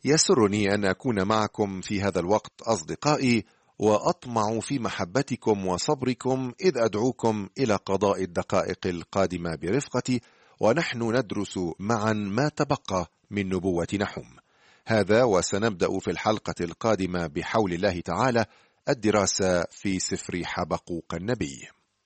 يسرني أن أكون معكم في هذا الوقت أصدقائي، وأطمع في محبتكم وصبركم إذ أدعوكم إلى قضاء الدقائق القادمة برفقتي، ونحن ندرس معا ما تبقى من نبوة نحوم. هذا وسنبدأ في الحلقة القادمة بحول الله تعالى الدراسة في سفر حبقوق النبي.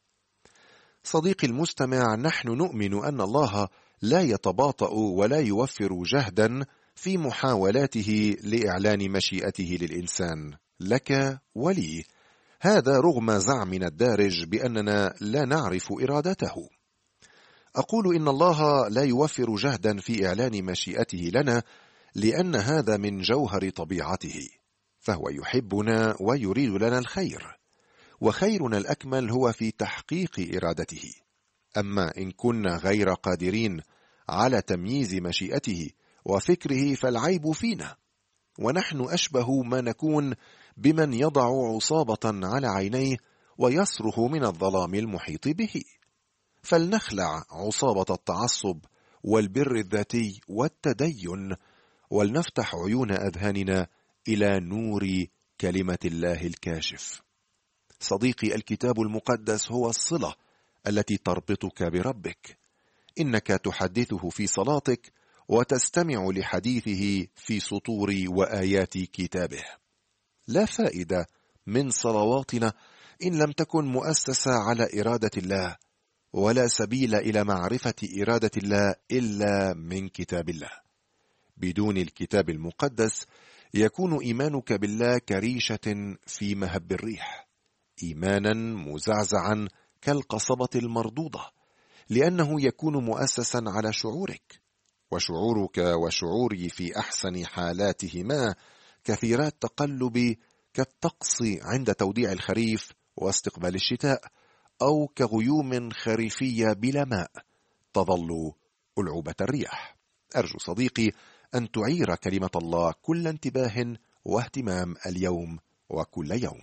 صديقي المستمع، نحن نؤمن أن الله لا يتباطأ ولا يوفر جهدا في محاولاته لإعلان مشيئته للإنسان، لك ولي، هذا رغم زعمنا الدارج بأننا لا نعرف إرادته. أقول إن الله لا يوفر جهدا في إعلان مشيئته لنا لأن هذا من جوهر طبيعته، فهو يحبنا ويريد لنا الخير، وخيرنا الأكمل هو في تحقيق إرادته. أما إن كنا غير قادرين على تمييز مشيئته وفكره فالعيب فينا، ونحن أشبه ما نكون بمن يضع عصابة على عينيه ويصرخ من الظلام المحيط به. فلنخلع عصابة التعصب والبر الذاتي والتدين، ولنفتح عيون أذهاننا إلى نور كلمة الله الكاشف. صديقي، الكتاب المقدس هو الصلة التي تربطك بربك. إنك تحدثه في صلاتك وتستمع لحديثه في سطور وآيات كتابه. لا فائدة من صلواتنا إن لم تكن مؤسسة على إرادة الله، ولا سبيل إلى معرفة إرادة الله إلا من كتاب الله. بدون الكتاب المقدس يكون إيمانك بالله كريشة في مهب الريح، إيمانا مزعزعا كالقصبة المردودة، لأنه يكون مؤسسا على شعورك، وشعورك وشعوري في أحسن حالاتهما كثيرات تقلب كالطقس عند توديع الخريف واستقبال الشتاء، أو كغيوم خريفية بلا ماء تظل ألعوبة الرياح. أرجو صديقي أن تعير كلمة الله كل انتباه واهتمام اليوم وكل يوم.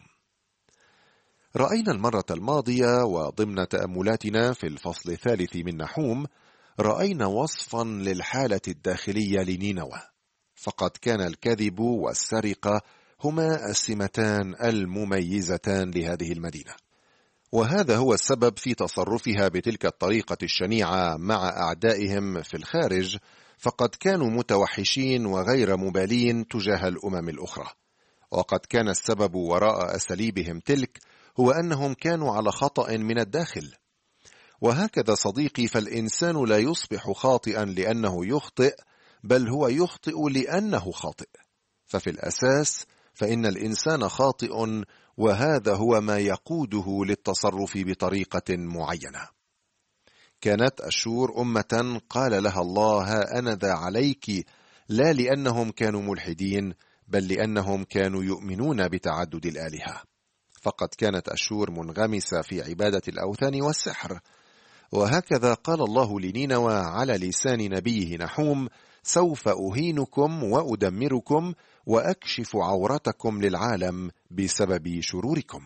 رأينا المرة الماضية وضمن تأملاتنا في الفصل الثالث من نحوم، رأينا وصفا للحالة الداخلية لنينوى، فقد كان الكذب والسرقة هما السمتان المميزتان لهذه المدينة، وهذا هو السبب في تصرفها بتلك الطريقة الشنيعة مع أعدائهم في الخارج، فقد كانوا متوحشين وغير مبالين تجاه الأمم الأخرى. وقد كان السبب وراء أساليبهم تلك هو أنهم كانوا على خطأ من الداخل. وهكذا صديقي، فالإنسان لا يصبح خاطئا لأنه يخطئ، بل هو يخطئ لأنه خاطئ. ففي الأساس فإن الإنسان خاطئ، وهذا هو ما يقوده للتصرف بطريقة معينة. كانت أشور أمة قال لها الله: ها أنا ذا عليك، لا لأنهم كانوا ملحدين، بل لأنهم كانوا يؤمنون بتعدد الآلهة. فقد كانت أشور منغمسة في عبادة الأوثان والسحر. وهكذا قال الله لنينوى على لسان نبيه نحوم: سوف أهينكم وأدمركم وأكشف عورتكم للعالم بسبب شروركم.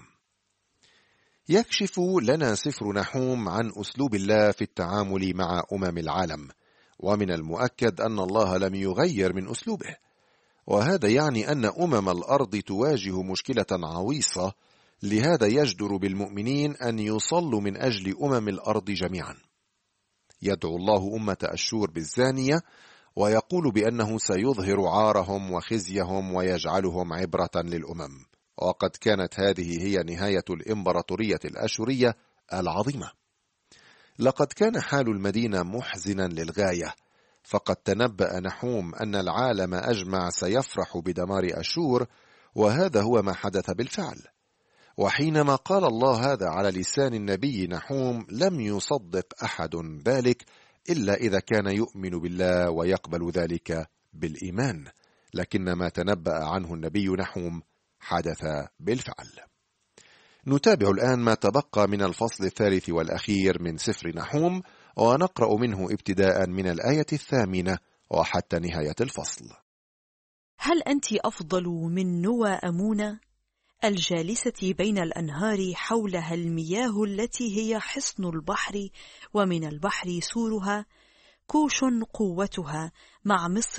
يكشف لنا سفر نحوم عن أسلوب الله في التعامل مع أمم العالم، ومن المؤكد أن الله لم يغير من أسلوبه، وهذا يعني أن أمم الأرض تواجه مشكلة عويصة. لهذا يجدر بالمؤمنين أن يصلوا من أجل أمم الأرض جميعا. يدعو الله أمة أشور بالزانية، ويقول بأنه سيظهر عارهم وخزيهم ويجعلهم عبرة للأمم. وقد كانت هذه هي نهاية الإمبراطورية الأشورية العظيمة. لقد كان حال المدينة محزنا للغاية، فقد تنبأ نحوم أن العالم أجمع سيفرح بدمار أشور، وهذا هو ما حدث بالفعل. وحينما قال الله هذا على لسان النبي نحوم لم يصدق أحد ذلك إلا إذا كان يؤمن بالله ويقبل ذلك بالإيمان، لكن ما تنبأ عنه النبي نحوم حدث بالفعل. نتابع الآن ما تبقى من الفصل الثالث والأخير من سفر نحوم، ونقرأ منه ابتداء من الآية 8 وحتى نهاية الفصل. هل أنت أفضل من نوى أمونة الجالسة بين الأنهار حولها المياه التي هي حصن البحر ومن البحر سورها، كوش قوتها مع مصر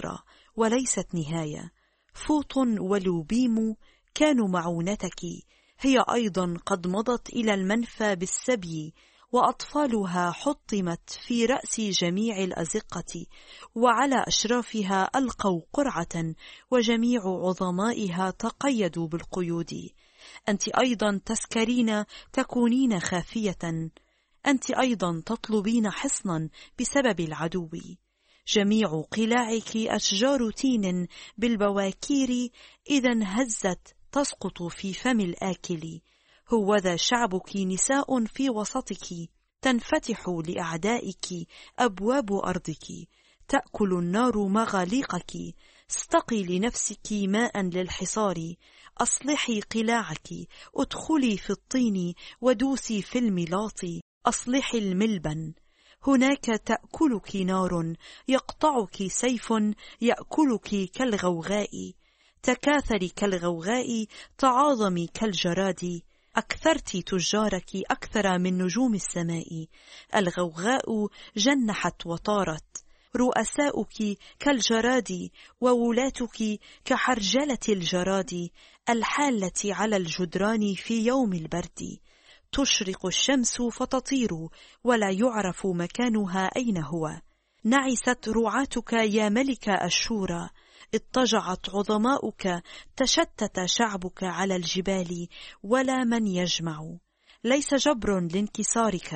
وليست نهاية. فوط ولوبيم كانوا معونتك، هي أيضا قد مضت إلى المنفى بالسبي، وأطفالها حطمت في رأس جميع الأزقة، وعلى أشرافها ألقوا قرعة، وجميع عظمائها تقيدوا بالقيود. أنت أيضا تسكرين تكونين خافية، أنت أيضا تطلبين حصنا بسبب العدو. جميع قلاعك أشجار تين بالبواكير، إذا هزت تسقط في فم الآكل. هوذا شعبك نساء في وسطك، تنفتح لأعدائك أبواب أرضك، تأكل النار مغاليقك. استقي لنفسك ماء للحصار، أصلحي قلاعك، ادخلي في الطين ودوسي في الملاط، أصلحي الملبن. هناك تأكلك نار، يقطعك سيف، يأكلك كالغوغاء. تكاثري كالغوغاء، تعاظمي كالجراد، أكثرت تجارك أكثر من نجوم السماء. الغوغاء جنحت وطارت، رؤساؤك كالجراد، وولاتك كحرجلة الجراد الحالة على الجدران في يوم البرد. تشرق الشمس فتطير، ولا يعرف مكانها أين هو. نعست رعاتك يا ملك أشور، اضطجعت عظماؤك، تشتت شعبك على الجبال، ولا من يجمع. ليس جبر لانكسارك،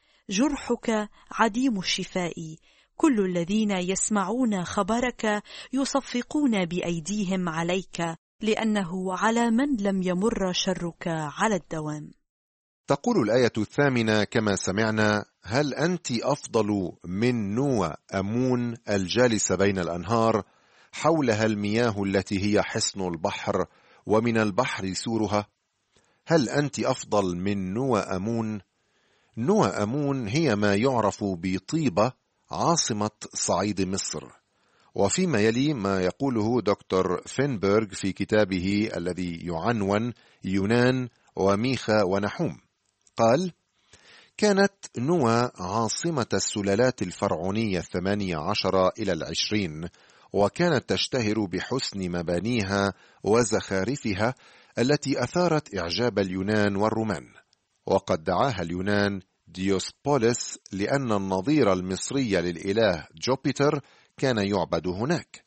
جرحك عديم الشفاء. كل الذين يسمعون خبرك يصفقون بأيديهم عليك، لأنه على من لم يمر شرك على الدوام. تقول الآية 8 كما سمعنا: هل أنت أفضل من نوى أمون الجالس بين الأنهار، حولها المياه التي هي حصن البحر، ومن البحر سورها؟ هل أنت أفضل من نوى أمون؟ نوى أمون هي ما يعرف بطيبة، عاصمة صعيد مصر. وفيما يلي ما يقوله دكتور فينبرغ في كتابه الذي يعنون يونان وميخا ونحوم. قال: كانت نوى عاصمة السلالات الفرعونية 18 إلى 20، وكانت تشتهر بحسن مبانيها وزخارفها التي أثارت إعجاب اليونان والرومان. وقد دعاها اليونان ديوسبوليس لأن النظير المصري للإله جوبيتر كان يعبد هناك.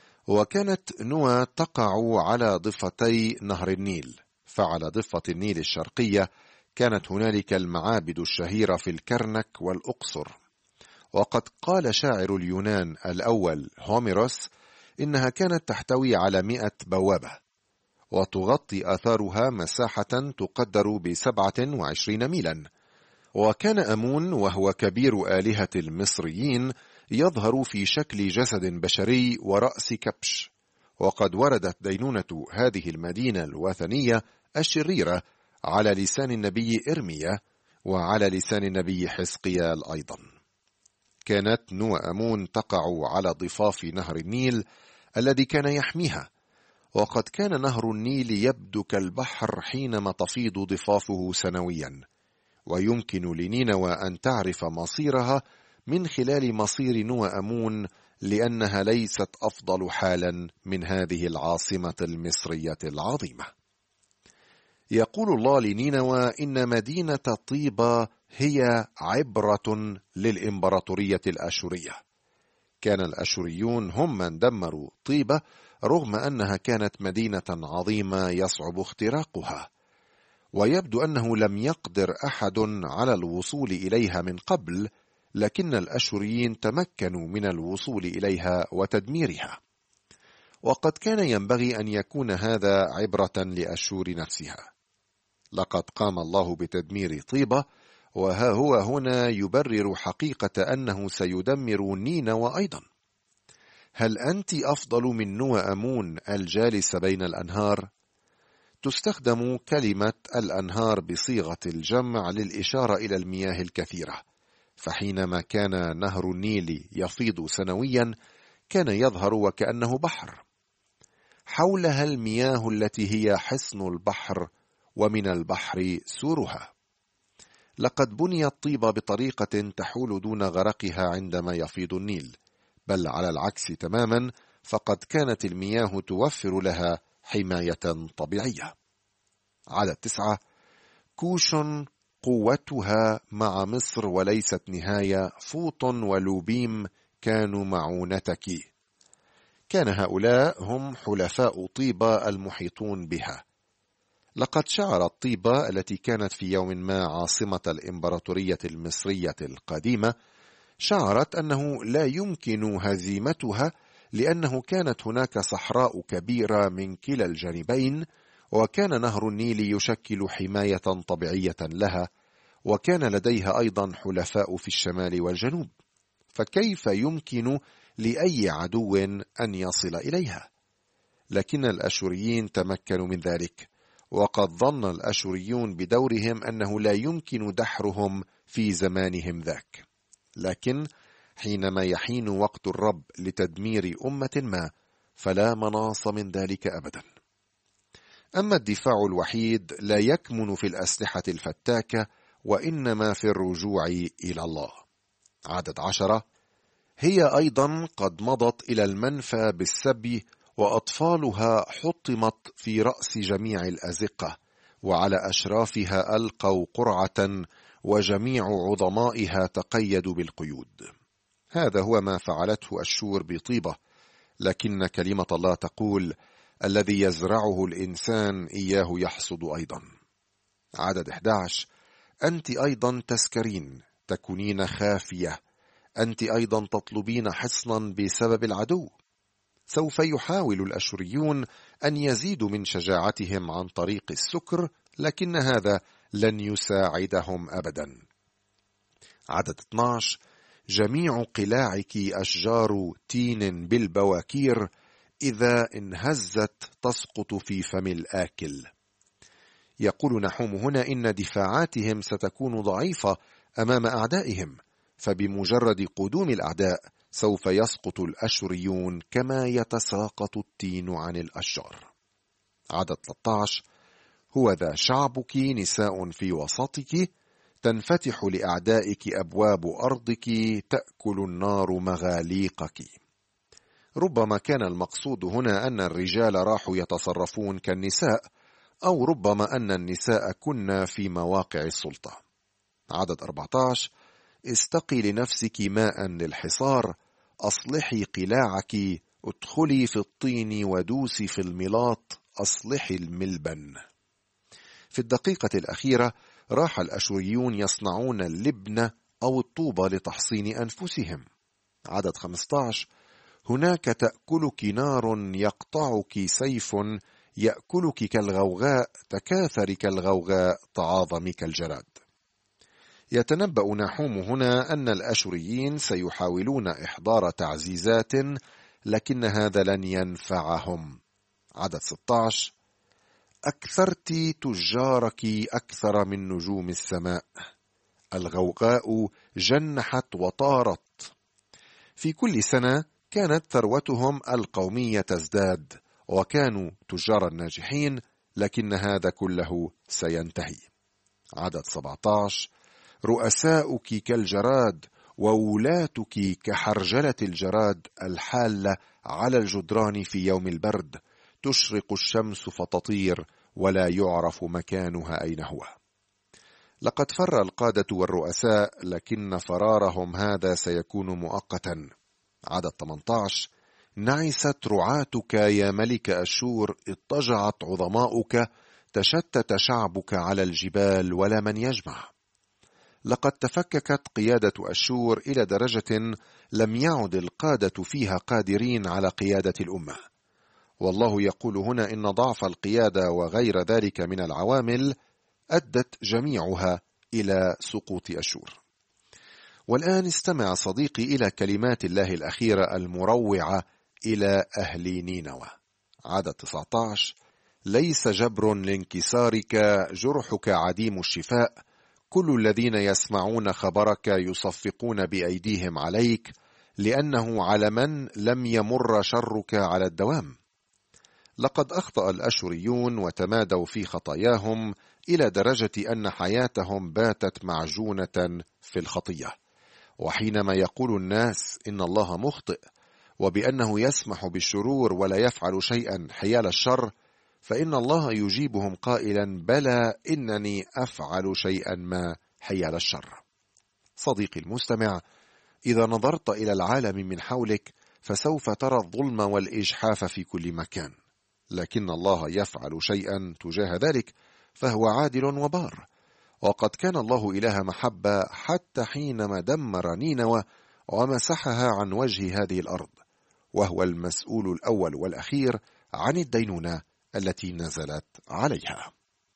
وكانت نوى تقع على ضفتي نهر النيل، فعلى ضفة النيل الشرقية كانت هنالك المعابد الشهيرة في الكرنك والأقصر. وقد قال شاعر اليونان الأول هوميروس إنها كانت تحتوي على 100 بوابة، وتغطي آثارها مساحة تقدر ب27 ميلا. وكان أمون وهو كبير آلهة المصريين يظهر في شكل جسد بشري ورأس كبش. وقد وردت دينونة هذه المدينة الوثنية الشريرة على لسان النبي إرميا وعلى لسان النبي حزقيال أيضا. كانت نوى أمون تقع على ضفاف نهر النيل الذي كان يحميها، وقد كان نهر النيل يبدو كالبحر حينما تفيض ضفافه سنويا، ويمكن لنينوى أن تعرف مصيرها من خلال مصير نوى أمون، لأنها ليست أفضل حالا من هذه العاصمة المصرية العظيمة. يقول الله لنينوى إن مدينة طيبة هي عبرة للإمبراطورية الأشورية. كان الأشوريون هم من دمروا طيبة رغم أنها كانت مدينة عظيمة يصعب اختراقها، ويبدو أنه لم يقدر أحد على الوصول إليها من قبل، لكن الأشوريين تمكنوا من الوصول إليها وتدميرها. وقد كان ينبغي أن يكون هذا عبرة لأشور نفسها. لقد قام الله بتدمير طيبة، وها هو هنا يبرر حقيقة أنه سيدمر نينوى أيضا. هل أنت أفضل من نوى أمون الجالس بين الأنهار؟ تستخدم كلمة الأنهار بصيغة الجمع للإشارة إلى المياه الكثيرة، فحينما كان نهر النيل يفيض سنويا كان يظهر وكأنه بحر. حولها المياه التي هي حصن البحر، ومن البحر سورها. لقد بنيت طيبة بطريقة تحول دون غرقها عندما يفيض النيل، بل على العكس تماما، فقد كانت المياه توفر لها حماية طبيعية. عدد 9. كوش قوتها مع مصر وليست نهاية، فوط ولوبيم كانوا معونتك. كان هؤلاء هم حلفاء طيبة المحيطون بها. لقد شعرت طيبة التي كانت في يوم ما عاصمة الإمبراطورية المصرية القديمة، شعرت أنه لا يمكن هزيمتها، لأنه كانت هناك صحراء كبيرة من كلا الجانبين، وكان نهر النيل يشكل حماية طبيعية لها، وكان لديها أيضا حلفاء في الشمال والجنوب، فكيف يمكن لأي عدو أن يصل إليها؟ لكن الأشوريين تمكنوا من ذلك، وقد ظن الأشوريون بدورهم أنه لا يمكن دحرهم في زمانهم ذاك. لكن حينما يحين وقت الرب لتدمير أمة ما، فلا مناص من ذلك أبدا. أما الدفاع الوحيد لا يكمن في الأسلحة الفتاكة، وإنما في الرجوع إلى الله. عدد 10. هي أيضا قد مضت إلى المنفى بالسبي، وأطفالها حطمت في رأس جميع الأزقة، وعلى أشرافها ألقوا قرعة، وجميع عظمائها تقيدوا بالقيود. هذا هو ما فعلته أشور بطيبة، لكن كلمة الله تقول: الذي يزرعه الإنسان إياه يحصد أيضا. عدد 11. أنت أيضا تسكرين، تكونين خافية، أنت أيضا تطلبين حصنا بسبب العدو. سوف يحاول الأشوريون أن يزيدوا من شجاعتهم عن طريق السكر، لكن هذا لن يساعدهم أبدا. عدد 12. جميع قلاعك أشجار تين بالبواكير، إذا انهزت تسقط في فم الآكل. يقول نحوم هنا إن دفاعاتهم ستكون ضعيفة أمام أعدائهم، فبمجرد قدوم الأعداء سوف يسقط الأشوريون كما يتساقط التين عن الأشجار. عدد 13. هو ذا شعبك نساء في وسطك، تنفتح لأعدائك أبواب أرضك، تأكل النار مغاليقك. ربما كان المقصود هنا أن الرجال راحوا يتصرفون كالنساء، أو ربما أن النساء كن في مواقع السلطة. عدد 14. استقي لنفسك ماء للحصار، أصلحي قلاعك، ادخلي في الطين ودوسي في الملاط، أصلحي الملبن. في الدقيقة الأخيرة راح الأشوريون يصنعون اللبن أو الطوبة لتحصين أنفسهم. عدد 15. هناك تأكلك نار، يقطعك سيف، يأكلك كالغوغاء، تكاثر كالغوغاء، تعاظم كالجراد. يتنبأ نحوم هنا أن الأشوريين سيحاولون إحضار تعزيزات، لكن هذا لن ينفعهم. عدد 16. أكثرت تجارك أكثر من نجوم السماء، الغوغاء جنحت وطارت. في كل سنة كانت ثروتهم القومية تزداد، وكانوا تجارا ناجحين، لكن هذا كله سينتهي. عدد 17. رؤساؤك كالجراد، وولاتك كحرجلة الجراد الحالة على الجدران في يوم البرد، تشرق الشمس فتطير، ولا يعرف مكانها أين هو. لقد فر القادة والرؤساء، لكن فرارهم هذا سيكون مؤقتا. عدد 18. نعست رعاتك يا ملك أشور، اضطجعت عظماؤك، تشتت شعبك على الجبال ولا من يجمع. لقد تفككت قيادة أشور إلى درجة لم يعد القادة فيها قادرين على قيادة الأمة. والله يقول هنا إن ضعف القيادة وغير ذلك من العوامل أدت جميعها إلى سقوط أشور. والآن استمع صديقي إلى كلمات الله الأخيرة المروعة إلى أهل نينوى. عدد 19. ليس جبر لانكسارك، جرحك عديم الشفاء، كل الذين يسمعون خبرك يصفقون بأيديهم عليك، لأنه على من لم يمر شرك على الدوام. لقد أخطأ الأشوريون وتمادوا في خطاياهم إلى درجة أن حياتهم باتت معجونة في الخطية. وحينما يقول الناس إن الله مخطئ، وبأنه يسمح بالشرور ولا يفعل شيئا حيال الشر، فإن الله يجيبهم قائلا: بلى إنني أفعل شيئا ما حيال الشر. صديقي المستمع، إذا نظرت إلى العالم من حولك فسوف ترى الظلم والإجحاف في كل مكان، لكن الله يفعل شيئا تجاه ذلك، فهو عادل وبار. وقد كان الله إله محبة حتى حينما دمر نينوى ومسحها عن وجه هذه الأرض، وهو المسؤول الأول والأخير عن الدينونة التي نزلت عليها.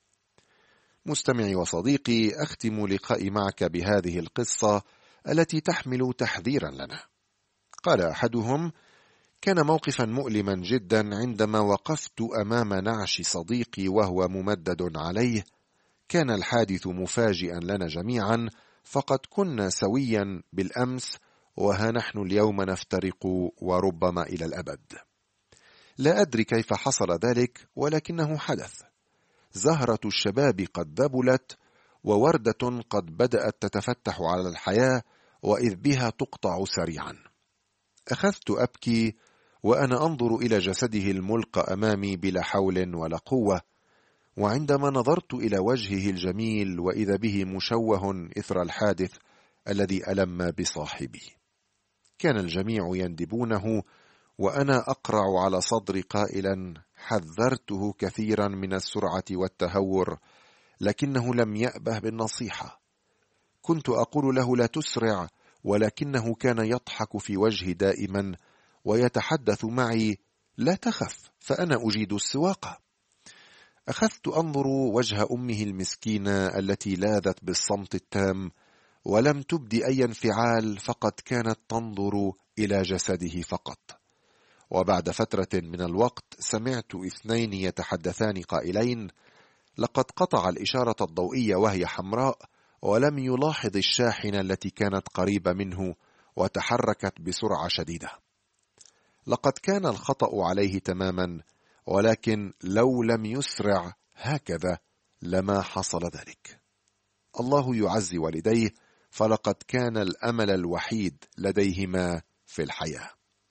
مستمعي وصديقي، أختم لقائي معك بهذه القصة التي تحمل تحذيرا لنا. قال أحدهم: كان موقفا مؤلما جدا عندما وقفت أمام نعش صديقي وهو ممدد عليه. كان الحادث مفاجئا لنا جميعا، فقد كنا سويا بالأمس، وها نحن اليوم نفترق وربما إلى الأبد. لا أدري كيف حصل ذلك، ولكنه حدث. زهرة الشباب قد ذبلت، ووردة قد بدأت تتفتح على الحياة، وإذ بها تقطع سريعا. أخذت أبكي وأنا أنظر إلى جسده الملقى أمامي بلا حول ولا قوة، وعندما نظرت إلى وجهه الجميل وإذا به مشوه إثر الحادث الذي ألم بصاحبه. كان الجميع يندبونه، وأنا أقرع على صدري قائلا: حذرته كثيرا من السرعة والتهور، لكنه لم يأبه بالنصيحة. كنت أقول له: لا تسرع، ولكنه كان يضحك في وجهي دائما ويتحدث معي: لا تخف، فأنا أجيد السواقة. أخذت أنظر وجه أمه المسكينة التي لاذت بالصمت التام، ولم تبدي أي انفعال، فقد كانت تنظر إلى جسده فقط. وبعد فترة من الوقت سمعت اثنين يتحدثان قائلين: لقد قطع الإشارة الضوئية وهي حمراء، ولم يلاحظ الشاحنة التي كانت قريبة منه وتحركت بسرعة شديدة. لقد كان الخطأ عليه تماما، ولكن لو لم يسرع هكذا لما حصل ذلك. الله يعزي والديه، فلقد كان الأمل الوحيد لديهما في الحياة.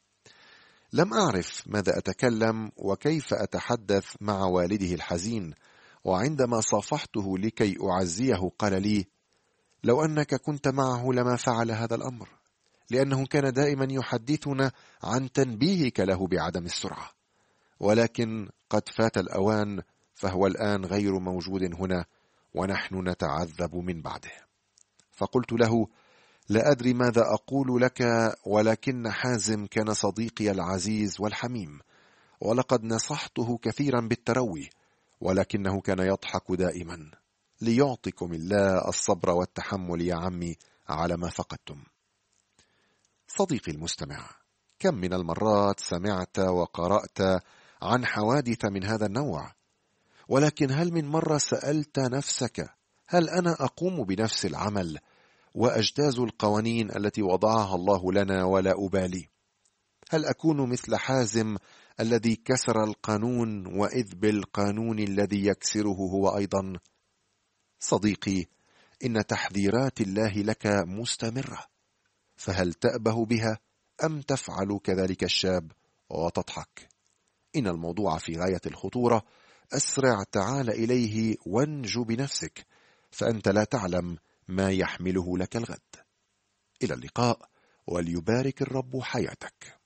لم أعرف ماذا أتكلم وكيف أتحدث مع والده الحزين، وعندما صافحته لكي أعزيه قال لي: لو أنك كنت معه لما فعل هذا الأمر، لأنه كان دائما يحدثنا عن تنبيهك له بعدم السرعة، ولكن قد فات الأوان، فهو الآن غير موجود هنا، ونحن نتعذب من بعده. فقلت له: لا أدري ماذا أقول لك، ولكن حازم كان صديقي العزيز والحميم، ولقد نصحته كثيرا بالتروي، ولكنه كان يضحك دائما. ليعطيكم الله الصبر والتحمل يا عمي على ما فقدتم. صديقي المستمع، كم من المرات سمعت وقرأت عن حوادث من هذا النوع، ولكن هل من مرة سألت نفسك: هل أنا أقوم بنفس العمل وأجتاز القوانين التي وضعها الله لنا ولا أبالي؟ هل أكون مثل حازم الذي كسر القانون، وإذ بالقانون الذي يكسره هو أيضا؟ صديقي، إن تحذيرات الله لك مستمرة، فهل تأبه بها أم تفعل كذلك الشاب وتضحك؟ إن الموضوع في غاية الخطورة. أسرع، تعال إليه وانجو بنفسك، فأنت لا تعلم ما يحمله لك الغد. إلى اللقاء، وليبارك الرب حياتك.